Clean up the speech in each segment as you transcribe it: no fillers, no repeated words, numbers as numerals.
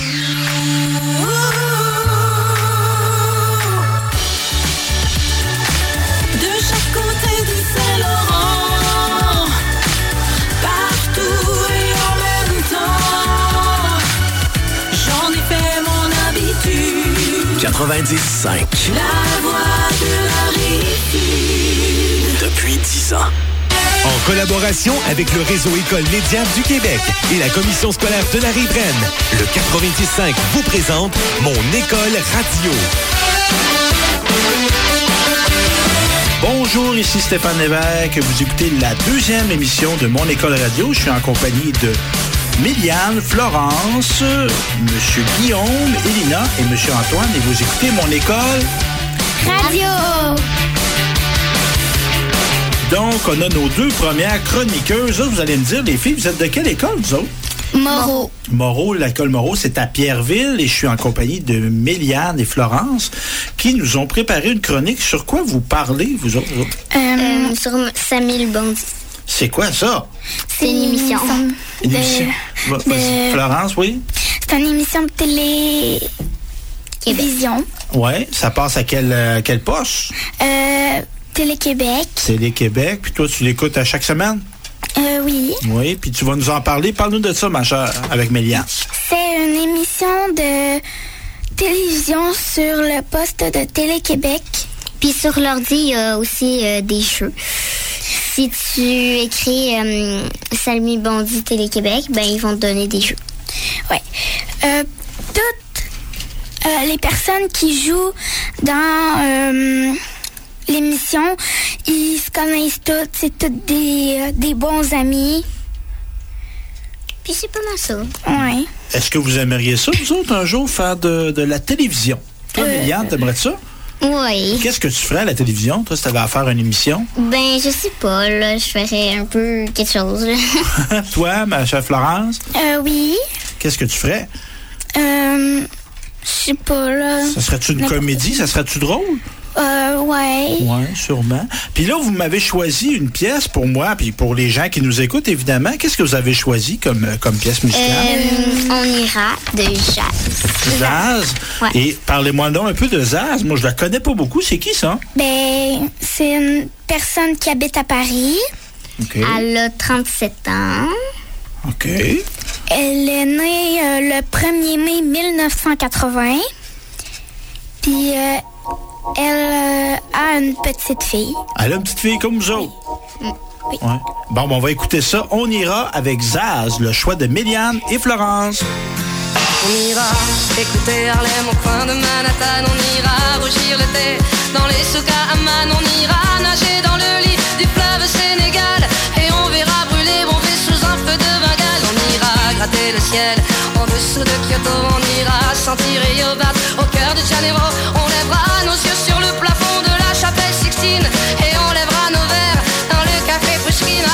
Partout et en même temps, j'en ai fait mon habitude. 95.5. La voix de la Rive-Sud. Depuis 10 ans. En collaboration avec le réseau École Médiane du Québec et la commission scolaire de la Rive-Reine, le 96.5 vous présente Mon École Radio. Bonjour, ici Stéphane Lévesque. Vous écoutez la deuxième émission de Mon École Radio. Je suis en compagnie de Méliane, Florence, Monsieur Guillaume, Elina et Monsieur Antoine. Et vous écoutez Mon École Radio. Donc, on a nos deux premières chroniqueuses. Là, vous allez me dire, les filles, vous êtes de quelle école, vous autres? Moreau. Moreau, l'école Moreau, c'est à Pierreville et je suis en compagnie de Méliane et Florence qui nous ont préparé une chronique. Sur quoi vous parlez, vous autres? Sur Samuel Bondy. C'est quoi ça? C'est une émission. Une émission. Florence, oui? C'est une émission de télévision. Oui, ça passe à quel poste? Télé-Québec. Télé-Québec. Puis toi, tu l'écoutes à chaque semaine? Oui. Oui, puis tu vas nous en parler. Parle-nous de ça, ma chère, avec Méliane. C'est une émission de télévision sur le poste de Télé-Québec. Puis sur l'ordi, il y a aussi des jeux. Si tu écris Samuel Bondy Télé-Québec, ben ils vont te donner des jeux. Oui. Toutes les personnes qui jouent dans l'émission, ils se connaissent toutes. C'est toutes des bons amis. Puis c'est pas mal ça. Oui. Est-ce que vous aimeriez ça, vous autres, un jour, faire de la télévision? Toi, Méliane, t'aimerais ça? Oui. Qu'est-ce que tu ferais à la télévision, toi, si t'avais à faire une émission? Ben, je sais pas, là. Je ferais un peu quelque chose, là. Toi, ma chère Florence? Oui. Qu'est-ce que tu ferais? Je sais pas, là. Ça serait-tu une comédie? Ça serait-tu drôle? Ouais. Oui, sûrement. Puis là, vous m'avez choisi une pièce pour moi, puis pour les gens qui nous écoutent, évidemment. Qu'est-ce que vous avez choisi comme pièce musicale? On ira de Jazz. Zaz? Ouais. Et parlez-moi donc un peu de Zaz. Moi, je la connais pas beaucoup. C'est qui, ça? Ben, c'est une personne qui habite à Paris. OK. Elle a 37 ans. OK. Elle est née le 1er mai 1980. Puis elle a une petite fille. Elle a une petite fille comme vous autres? Oui. Ouais. Bon, on va écouter ça. On ira avec Zaz, le choix de Méliane et Florence. On ira écouter Harlem au coin de Manhattan. On ira rougir l'été dans les souks à Amman. On ira nager dans le lit du fleuve Sénégal. Et on verra brûler bomber sous un feu de Bengale. On ira gratter le ciel en dessous de Kyoto. On ira sentir Rio Bat au cœur de Janeiro. On lèvera nos yeux sur le plafond de la chapelle Sixtine. Et on lèvera nos verres dans le café Pushkin.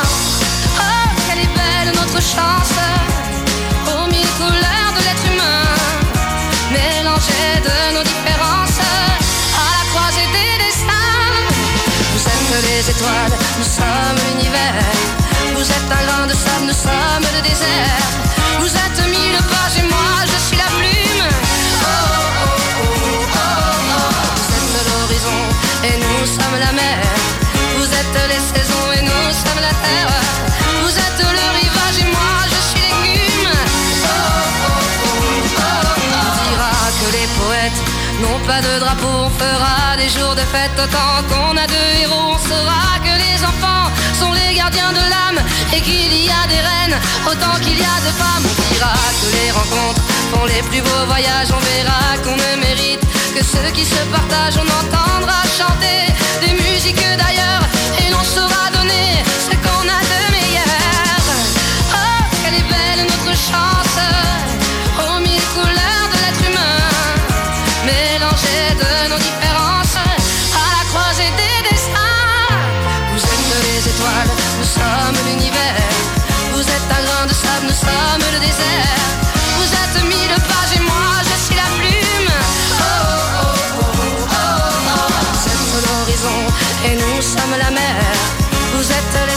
Oh, quelle est belle notre chance, aux mille couleurs de l'être humain, mélangées de nos différences, à la croisée des destins. Vous êtes les étoiles, nous sommes l'univers. Vous êtes un grain de sable, nous sommes le désert. Vous êtes mille pages et moi je suis la plume. Oh, oh, oh, oh, oh. Vous êtes l'horizon et nous sommes la mer. Vous êtes les saisons et nous sommes la terre. Vous êtes le rivage et moi je suis l'écume. Oh, oh, oh, oh, oh. On dira que les poètes n'ont pas de drapeau. On fera des jours de fête autant qu'on a de héros. On saura que les enfants sont les gardiens de l'âme et qu'il y a des reines autant qu'il y a de femmes. On dira que les rencontres font les plus beaux voyages. On verra qu'on ne mérite que ceux qui se partagent. On entendra chanter des musiques d'ailleurs et l'on saura donner ce qu'on a de meilleur. Oh, quelle est belle notre chance, aux mille couleurs de l'être humain, mélangées de nos différences, à la croisée des destins. Vous êtes les étoiles, nous sommes l'univers. Vous êtes un grain de sable, nous sommes le désert. Vous êtes mille pages et moi je suis la plume. Oh, oh, oh, oh, oh. Vous êtes l'horizon et nous sommes la mer. Vous êtes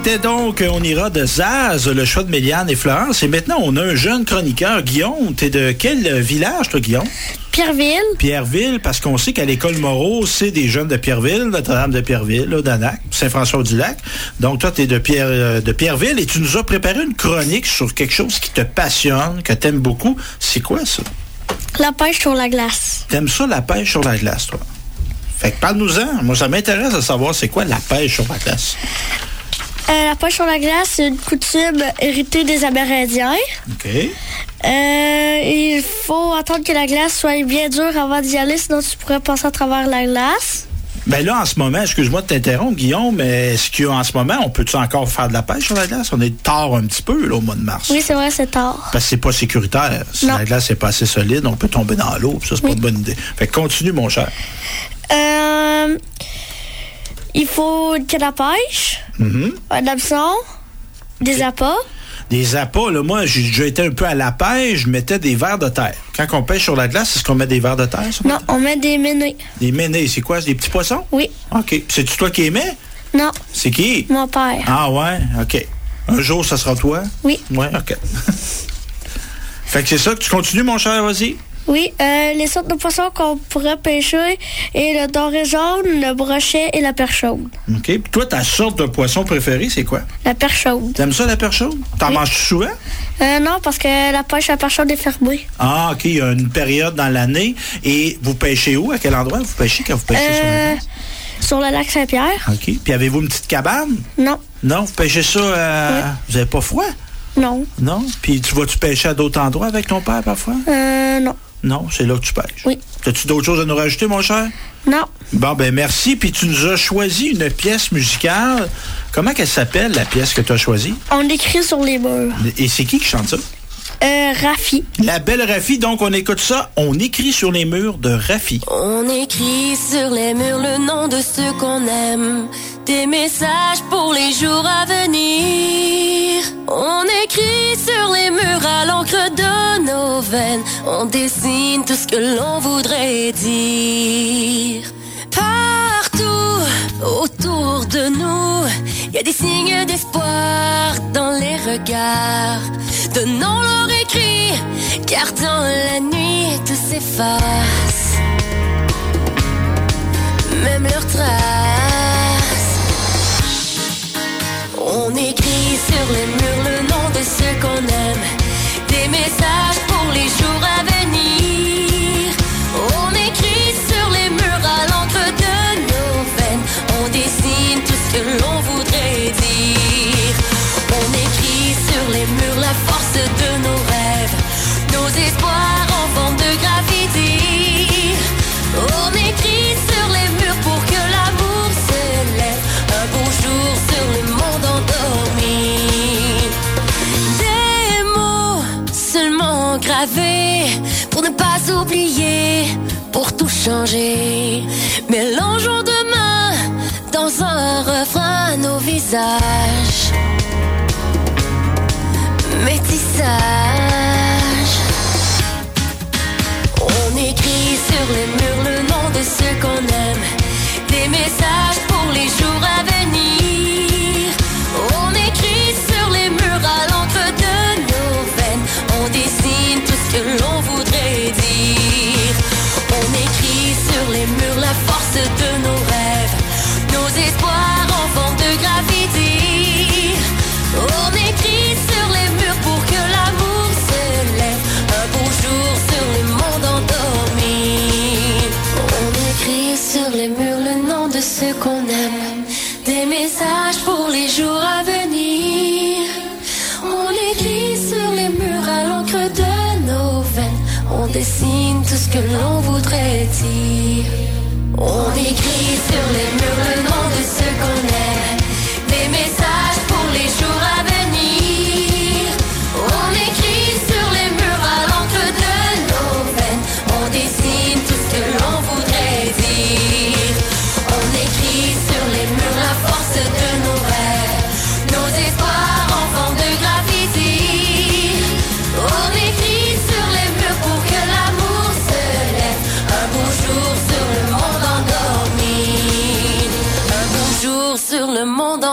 C'était donc On ira de Zaz, le choix de Méliane et Florence. Et maintenant, on a un jeune chroniqueur, Guillaume. T'es de quel village, toi, Guillaume? Pierreville. Pierreville, parce qu'on sait qu'à l'école Moreau, c'est des jeunes de Pierreville, Notre-Dame de Pierreville, là, d'Anac, Saint-François-du-Lac. Donc, toi, t'es de Pierreville et tu nous as préparé une chronique sur quelque chose qui te passionne, que t'aimes beaucoup. C'est quoi, ça? La pêche sur la glace. T'aimes ça, la pêche sur la glace, toi? Fait que parle-nous-en. Moi, ça m'intéresse de savoir c'est quoi la pêche sur la glace. La pêche sur la glace, c'est une coutume héritée des Amérindiens. OK. Il faut attendre que la glace soit bien dure avant d'y aller, sinon tu pourrais passer à travers la glace. Ben là, en ce moment, excuse-moi de t'interrompre, Guillaume, mais est-ce qu'en ce moment, on peut-tu encore faire de la pêche sur la glace? On est tard un petit peu, là, au mois de mars. Oui, c'est vrai, c'est tard. Parce que c'est pas sécuritaire. Si Non. la glace n'est pas assez solide, on peut tomber dans l'eau. Ça, c'est pas une bonne idée. Fait que continue, mon cher. Il faut une canne à pêche, un hameçon, des appâts. Des appâts, là, moi, j'ai déjà été un peu à la pêche, je mettais des vers de terre. Quand on pêche sur la glace, est-ce qu'on met des vers de terre? Sur Non, on met des ménés. Des ménés, c'est quoi? C'est des petits poissons? Oui. OK. C'est-tu toi qui aimais? Non, C'est qui? mon père. Ah ouais? OK. Un jour, ça sera toi? Oui. Ouais, OK. Fait que c'est ça que tu continues, mon cher, vas-y. Oui, les sortes de poissons qu'on pourrait pêcher est le doré jaune, le brochet et la perche chaude. OK. Puis toi, ta sorte de poisson préférée, c'est quoi? La perche chaude. T'aimes ça, la perche chaude? T'en manges-tu souvent? Non, parce que la pêche à perche chaude est fermée. Ah, OK. Il y a une période dans l'année. Et vous pêchez où? À quel endroit vous pêchez quand vous pêchez sur la glace? Sur le lac Saint-Pierre. OK. Puis avez-vous une petite cabane? Non. Non? Vous pêchez ça Oui. Vous avez pas froid? Non. Non? Puis tu vas-tu pêcher à d'autres endroits avec ton père parfois? Non. Non, c'est là que tu pêches. Oui. As-tu d'autres choses à nous rajouter, mon cher? Non. Bon, ben merci. Puis tu nous as choisi une pièce musicale. Comment qu'elle s'appelle, la pièce que tu as choisie? On écrit sur les murs. Et c'est qui chante ça? Rafi. La belle Rafi. Donc, on écoute ça. On écrit sur les murs de Rafi. On écrit sur les murs le nom de ceux qu'on aime, des messages pour les jours à venir. On écrit sur les murs à l'encre de nos veines, on dessine tout ce que l'on voudrait dire. Partout autour de nous, il y a des signes d'espoir dans les regards. Donnons leur écrit, car dans la nuit tout s'efface, même leurs traces. On écrit sur les murs le nom de ceux qu'on aime, des messages pour les jours à venir. On écrit sur les murs à l'encre de nos veines, on dessine tout ce que l'on voudrait dire. On écrit sur les murs la force de nos rêves, nos espoirs en forme de graffiti. On écrit sur les murs pour que l'amour se lève un beau jour sur le monde endormi. Des mots seulement gravés pour ne pas oublier, pour tout changer. Mélangeons demain dans un refrain nos visages. Métissage. On écrit sur les murs le nom de ceux qu'on aime, des messages pour les jours à venir. On écrit sur les murs à l'encre de nos veines, on dessine tout ce que l'on voudrait dire. On écrit sur les murs la force de nos rêves, nos espoirs en forme de graffiti. On écrit sur les murs pour que l'amour se lève un beau jour sur le monde endormi. On écrit sur les murs le nom de ceux qu'on aime, des messages pour les jours à venir. On écrit sur les murs à l'encre de nos veines, on dessine tout ce que l'on voudrait dire. On écrit sur les murs le nom de ceux qu'on aime, des messages pour les jours à venir. On écrit sur les murs à l'encre de nos veines, on dessine tout ce que l'on voudrait dire. On écrit sur les murs la force de nos rêves, nos espoirs en forme de graffiti. On écrit sur les murs pour que l'amour se lève un beau jour sur le monde endormi.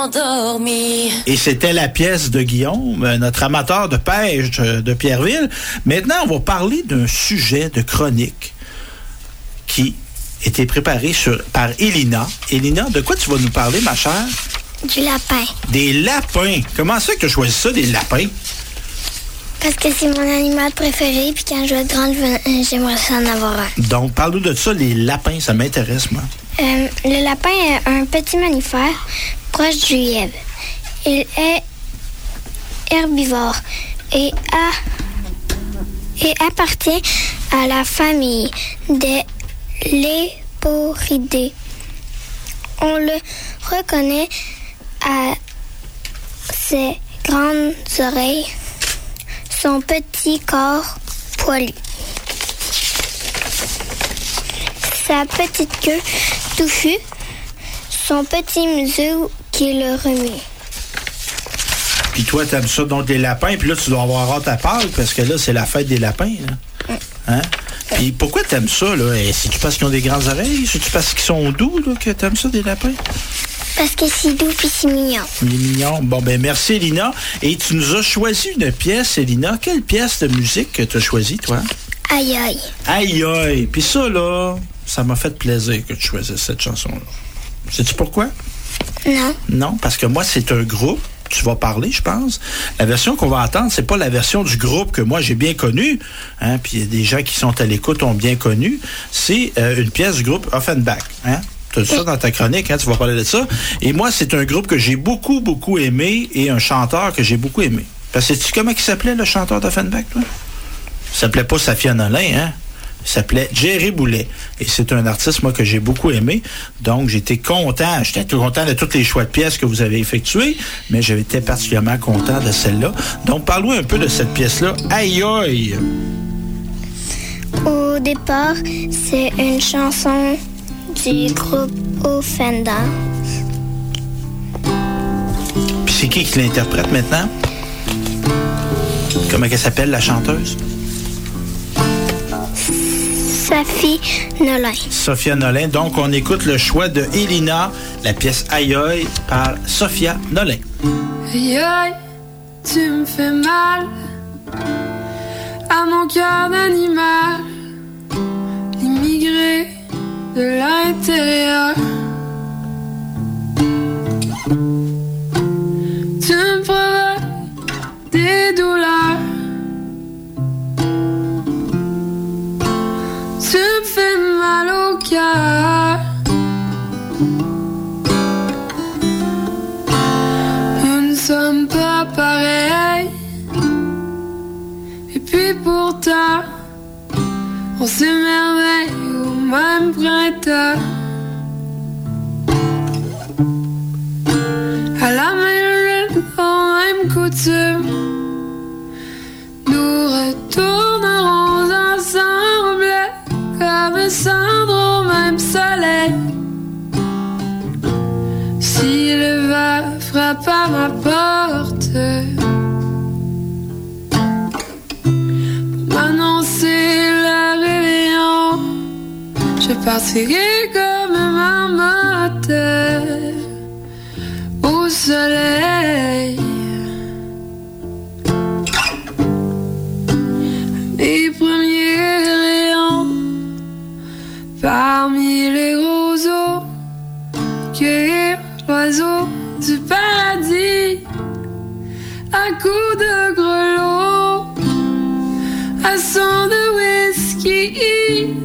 endormi. Et c'était la pièce de Guillaume, notre amateur de pêche de Pierreville. Maintenant, on va parler d'un sujet de chronique qui était préparé par Elina. Elina, de quoi tu vas nous parler, ma chère? Du lapin. Des lapins. Comment ça que tu as choisi ça, des lapins? Parce que c'est mon animal préféré, puis quand je vais être grande, j'aimerais ça en avoir un. Donc, parle-nous de ça, les lapins, ça m'intéresse, moi. Le lapin est un petit mammifère proche du lièvre. Il est herbivore et appartient à la famille des Léporidés. On le reconnaît à ses grandes oreilles, son petit corps poilu, sa petite queue touffue, son petit museau qui le remue. Puis toi, t'aimes ça, donc des lapins, puis là, tu dois avoir hâte à Pâques, parce que là, c'est la fête des lapins, là. Hein? Puis pourquoi t'aimes ça, là? C'est-tu parce qu'ils ont des grandes oreilles? C'est-tu parce qu'ils sont doux, là, que t'aimes ça, des lapins? Parce que c'est doux puis c'est mignon. Il est mignon. Bon, ben merci, Elina. Et tu nous as choisi une pièce, Elina. Quelle pièce de musique que tu as choisie, toi? Aïe aïe. Aïe aïe. Puis ça, là, ça m'a fait plaisir que tu choisisses cette chanson-là. Sais-tu pourquoi? Non. Non, parce que moi, c'est un groupe. Tu vas parler, je pense. La version qu'on va entendre, c'est pas la version du groupe que moi j'ai bien connu, hein, puis des gens qui sont à l'écoute ont bien connu. C'est une pièce du groupe Offenbach, hein. Tu as dit ça dans ta chronique, hein, tu vas parler de ça. Et moi, c'est un groupe que j'ai beaucoup, beaucoup aimé et un chanteur que j'ai beaucoup aimé. Parce que sais-tu comment il s'appelait, le chanteur d'Offenbach, toi? Il s'appelait pas Safia Nolin, hein? Il s'appelait Jerry Boulet. Et c'est un artiste, moi, que j'ai beaucoup aimé. Donc, j'étais content. J'étais tout content de tous les choix de pièces que vous avez effectués, mais j'étais particulièrement content de celle-là. Donc, parle-nous un peu de cette pièce-là. Aïe aïe! Au départ, c'est une chanson du groupe Offenbach. Puis c'est qui l'interprète maintenant? Comment elle s'appelle, la chanteuse? Safia Nolin. Donc, on écoute le choix de Elina, la pièce Aïe Aïe par Safia Nolin. Aïe aïe, tu me fais mal à mon cœur d'animal, immigré de l'intérieur. Tu me provoques des douleurs. Tu me fais mal au cœur. Nous ne sommes pas pareils. Et puis pourtant, on s'émerveille au même printemps. À la même rythme, aux mêmes coutumes, nous retournerons ensemble comme un cendre au même soleil. Si le vent frappe à ma porte pour m'annoncer le réveillon, je partirai comme un marmotte au soleil. Mes premiers rayons parmi les roseaux, cueillir l'oiseau du paradis à coups de grelot, à son de whisky.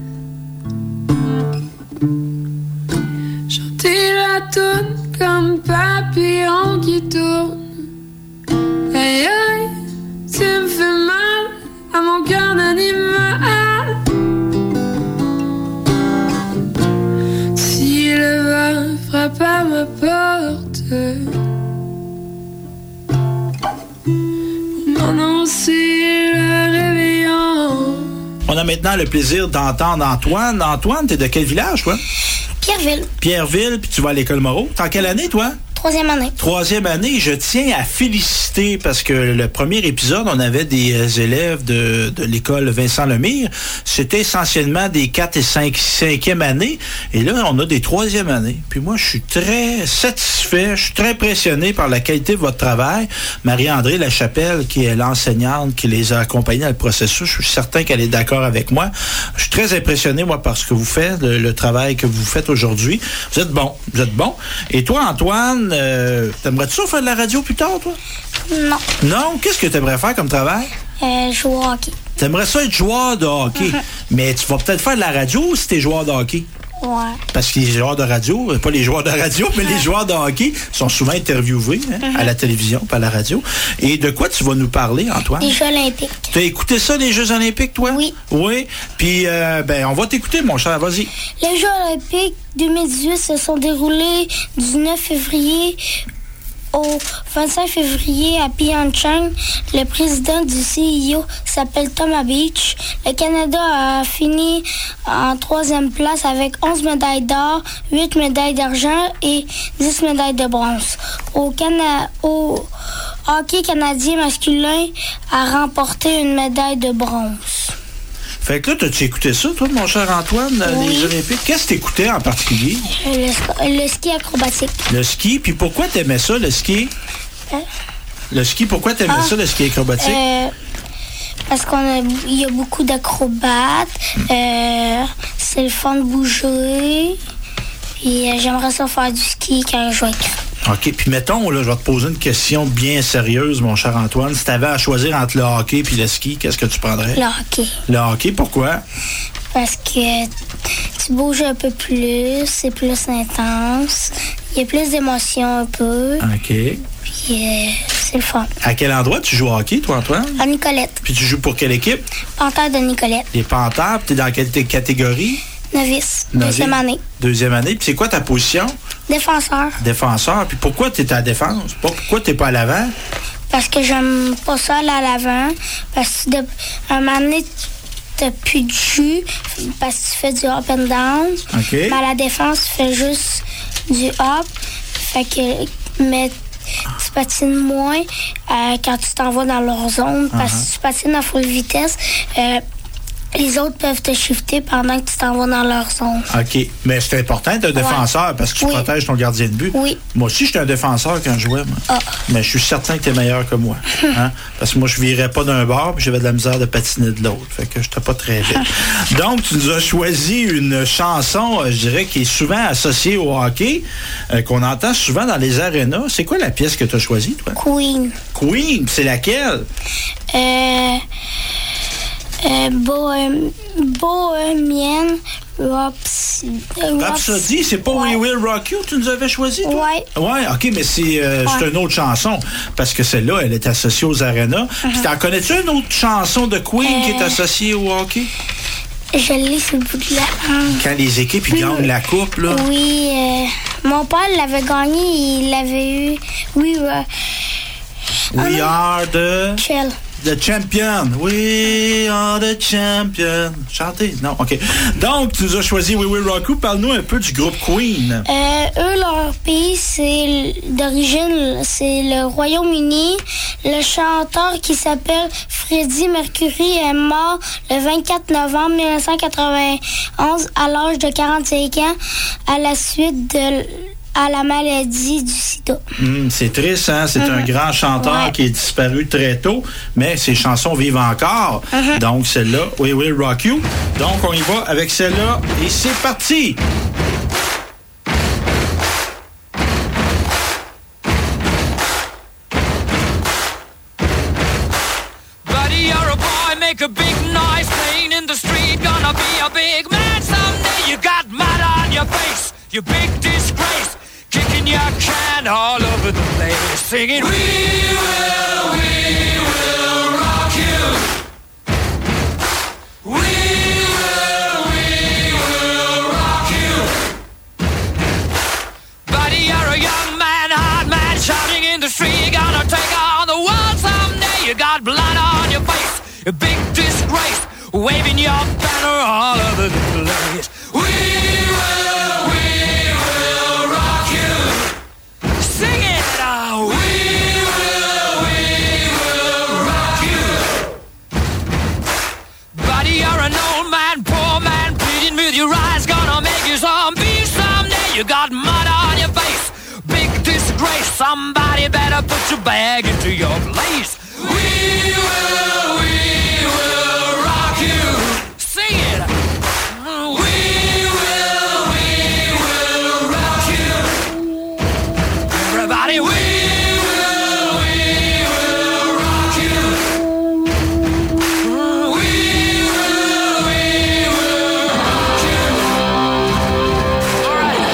Chanter la toune comme papillon qui tourne. Aïe aïe, tu me fais mal à mon cœur d'animal. Si le vent frappe à ma porte pour m'annoncer le réveillon. On a maintenant le plaisir d'entendre Antoine. Antoine, t'es de quel village, toi? Pierreville. Pierreville, puis tu vas à l'école Moreau. T'es en quelle année, toi? Troisième année. Troisième année, je tiens à féliciter parce que le premier épisode, on avait des élèves de l'école Vincent Lemire. C'était essentiellement des 4 et 5e années. Et là, on a des 3e années. Puis moi, je suis très satisfait, je suis très impressionné par la qualité de votre travail. Marie-André Lachapelle, qui est l'enseignante qui les a accompagnés dans le processus, je suis certain qu'elle est d'accord avec moi. Je suis très impressionné, moi, par ce que vous faites, le travail que vous faites aujourd'hui. Vous êtes bon. Et toi, Antoine, t'aimerais-tu ça faire de la radio plus tard, toi? Non. Non? Qu'est-ce que t'aimerais faire comme travail? Jouer au hockey. T'aimerais ça être joueur de hockey, mais tu vas peut-être faire de la radio si t'es joueur de hockey. Ouais. Parce que les joueurs de radio, pas les joueurs de radio, mais les joueurs de hockey sont souvent interviewés à la télévision, pas à la radio. Et de quoi tu vas nous parler, Antoine? Les Jeux olympiques. Tu as écouté ça, les Jeux olympiques, toi? Oui. Oui. Puis, on va t'écouter, mon cher. Vas-y. Les Jeux olympiques 2018 se sont déroulés du 9 février au 25 février à Pyeongchang. Le président du CIO s'appelle Thomas Beach. Le Canada a fini en 3e place avec 11 médailles d'or, 8 médailles d'argent et 10 médailles de bronze. Au hockey canadien masculin a remporté une médaille de bronze. Fait que là, t'as-tu écouté ça, toi, mon cher Antoine, oui. les Olympiques? Qu'est-ce que t'écoutais en particulier? Le ski acrobatique. Le ski, puis pourquoi t'aimais ça, le ski? Le ski, pourquoi t'aimais ça, le ski acrobatique? Parce qu'il y a beaucoup d'acrobates, c'est le fun de bouger, puis j'aimerais ça faire du ski quand je vais écrire. OK, puis mettons, là, je vais te poser une question bien sérieuse, mon cher Antoine. Si tu avais à choisir entre le hockey et le ski, qu'est-ce que tu prendrais? Le hockey. Le hockey, pourquoi? Parce que tu bouges un peu plus, c'est plus intense, il y a plus d'émotions un peu. OK. Puis c'est le fun. À quel endroit tu joues au hockey, toi, Antoine? À Nicolette. Puis tu joues pour quelle équipe? Panthère de Nicolette. Les Panthères, puis t'es dans quelle catégorie? Novice. Deuxième année. Deuxième année. Puis c'est quoi ta position? Défenseur. Défenseur. Puis pourquoi t'es à la défense? Pourquoi t'es pas à l'avant? Parce que j'aime pas ça aller à l'avant. Parce que un moment donné, t'as plus de jus. Parce que tu fais du up and down. OK. Mais à la défense, tu fais juste du up. Fait que, mais tu patines moins quand tu t'en vas dans leur zone. Parce que tu patines à full vitesse. Les autres peuvent te shifter pendant que tu t'en vas dans leur zone. OK. Mais c'est important d'être un défenseur parce que tu protèges ton gardien de but. Oui. Moi aussi, j'étais un défenseur quand je jouais. Moi. Mais je suis certain que tu es meilleur que moi. Hein? Parce que moi, je ne virais pas d'un bord puis j'avais de la misère de patiner de l'autre. Fait que je n'étais pas très vite. Donc, tu nous as choisi une chanson, je dirais, qui est souvent associée au hockey, qu'on entend souvent dans les arénas. C'est quoi la pièce que tu as choisie, toi? Queen. Queen? C'est laquelle? Bohemian Rhapsody, c'est pas We Will Rock You que tu nous avais choisi, toi? Ouais, OK, mais c'est une autre chanson, parce que celle-là, elle est associée aux arénas. Puis t'en connais-tu une autre chanson de Queen qui est associée au hockey? Je l'ai sur le bout de la langue. Quand les équipes ils gagnent la coupe, là? Oui, mon père l'avait gagné, il l'avait eu. Oui, We are the... The champion. We are the champion. Chantez? Non, OK. Donc, tu nous as choisi We Will Rock You. Parle-nous un peu du groupe Queen. Eux, leur pays, c'est d'origine, c'est le Royaume-Uni. Le chanteur qui s'appelle Freddie Mercury est mort le 24 novembre 1991 à l'âge de 45 ans à la suite à la maladie du sida. C'est triste, hein? C'est un grand chanteur qui est disparu très tôt, mais ses chansons vivent encore. Donc, celle-là, We Will Rock You. Donc, on y va avec celle-là et c'est parti! Buddy, you're a boy, make a big noise, playing in the street, gonna be a big man someday. You got mud on your face, you big disgrace. Kicking your can all over the place, singing, We will rock you. We will rock you. Buddy, you're a young man, hard man, shouting in the street, you're gonna take on the world someday. You got blood on your face, a big disgrace, waving your banner all over the place. We will rock you. Sing put your bag into your place. We will rock you. Sing it. We will rock you. Everybody, we will rock you. We will rock you. All right.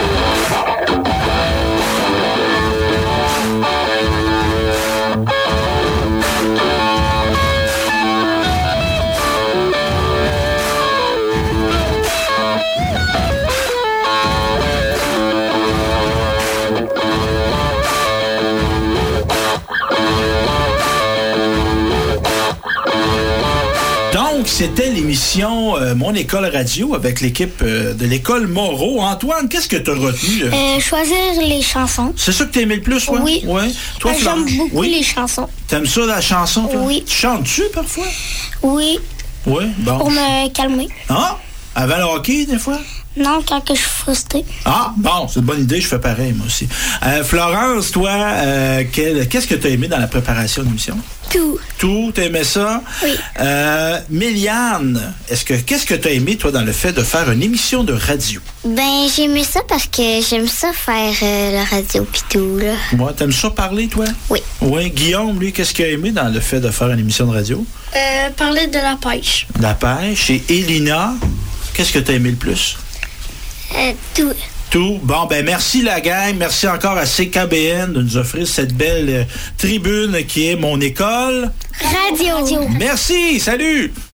Donc, c'était l'émission Mon École Radio avec l'équipe de l'École Moreau. Antoine, qu'est-ce que tu as retenu? Choisir les chansons. C'est ça que tu aimais le plus, toi? Oui. Ouais. Toi, J'aime beaucoup oui. les chansons. T'aimes ça, la chanson, toi? Oui. Tu chantes-tu, parfois? Oui, Oui, bon. pour me calmer. Ah? Avant le hockey, des fois? Non, quand que je suis frustrée. Ah, bon, c'est une bonne idée, je fais pareil, moi aussi. Florence, toi, qu'est-ce que tu as aimé dans la préparation de l'émission? Tout. Tout, t'aimais ça? Oui. Méliane, qu'est-ce que tu as aimé, toi, dans le fait de faire une émission de radio? Ben, j'aimais ça parce que j'aime ça faire la radio pis tout, là. Ouais, t'aimes ça parler, toi? Oui. Oui. Guillaume, lui, qu'est-ce qu'il a aimé dans le fait de faire une émission de radio? Parler de la pêche. La pêche. Et Elina, qu'est-ce que tu as aimé le plus? Tout. Tout. Bon, ben merci la gang. Merci encore à CKBN de nous offrir cette belle tribune qui est Mon École Radio. Merci. Salut.